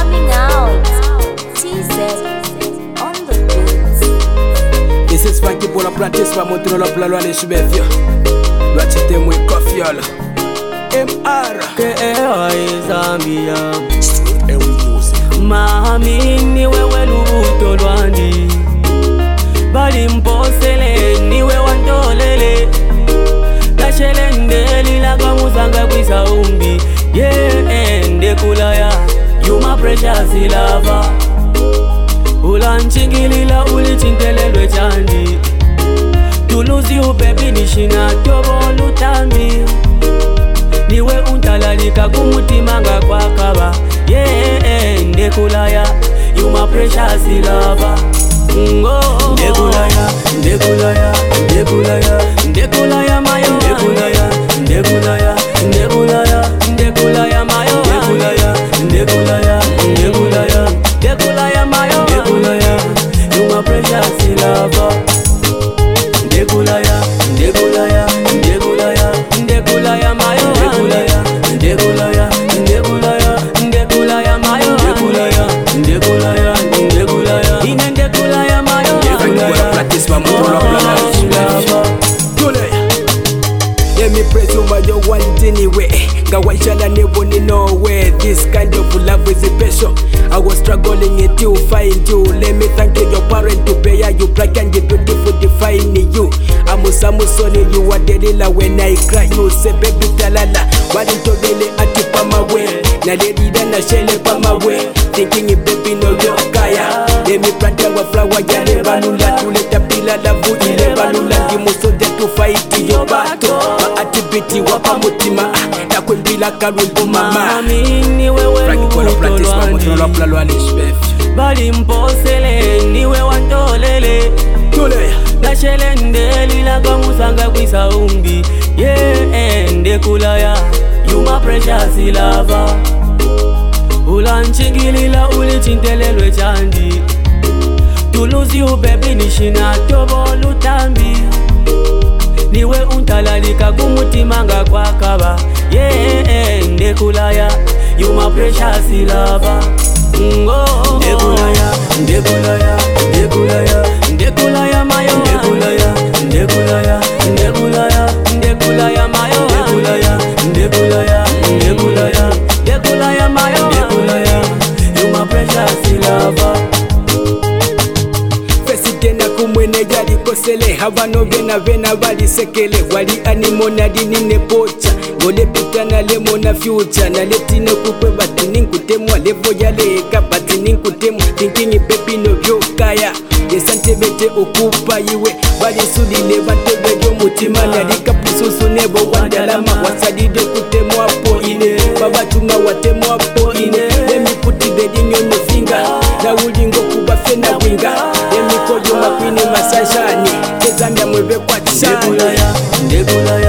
coming out. TZ on the beat. This is Funky Bola Practice pa montrer la pla loi les subefia. Loi chite mwe kofiala. MR KAI Zambia Mami ni wewe lubuto lwandi Bali mposele ni wewe wantolele Kashele ndeli laka muzanga kwisa umbi Yeah, ndekulaya You my precious lover Ulanchingilila ulichintelelwe chandi To lose you baby nishina tobo lutambi Niwe untalalika kumutimanga kwa kaba Yeah, ndekulaya You my precious lover Ndekulaya, ndekulaya, ndekulaya Ndekulaya mayo Ndekulaya, ndekulaya, ndekulaya Ndekulaya mayo Ndekulaya, ndekulaya, ndekulaya Ndekulaya mayo Ndekulaya You my precious lover Ndekulaya, ndekulaya, ndekulaya Ndekulaya mayo Ndekulaya, ndekulaya, ndekulaya Ndekulaya mayo Ndekulaya, ndekulaya, ndekulaya Ine ndekulaya mayo Ndekulaya practice pa montrer la pla loi les subefia. Let me praise you my your one anyway. Gawashala never ni nowhere. This kind of love is a passion. I was struggling it to find you. Let me thank you, your parent to pay you black and the beautiful define you. Amusoni you are delila when I cry. You say baby talala. Wali to really atipa my way. Na lady dana shele pa my way. Thinking it baby no yo kaya. Let me plant your flower ya le balula. Tu le tapila la vu ile balula. Gimuso de to fight your battle. Atibiti wapa mutima na kwembila karumbu mama Mami ni wewe lubuto lwandi Bali mposele niwe wantolele Nashele ndeli laka musanga kwisa umbi Yeah, ndekulaya You my precious lover Ulanchingilila ulichintelelwe chandi To lose you baby nishina tobo lutambi Niwe untalalika kumutimanga kwa kaba Yeah, ndekulaya You my precious lover Ndekulaya, ndekulaya, ndekulaya Ndekulaya mayo Ndekulaya, ndekulaya, ndekulaya Ndekulaya mayo Ndekulaya, ndekulaya, ndekulaya Ndekulaya mayo Ndekulaya You my precious lover Fesikena kumwene yali kosele Havano vena vali sekele Wali animona dinine pocha Ngole pitana lemo na future Na letine kukwe bati ninkutemwa Levo yaleka bati ninkutemwa Thinking baby no vyo kaya Yesante bete okupa iwe Wali sulile vantebe yo mutima Nalika pususu nebo wandalama Wasadide kutemwa po ine Baba chunga watemwa po ine Let me put the ring on your finger Na ulingo kuba fena winga Let me call you makwini masashani Kezambia mwebe kwa tishani Ndekulaya, ndekulaya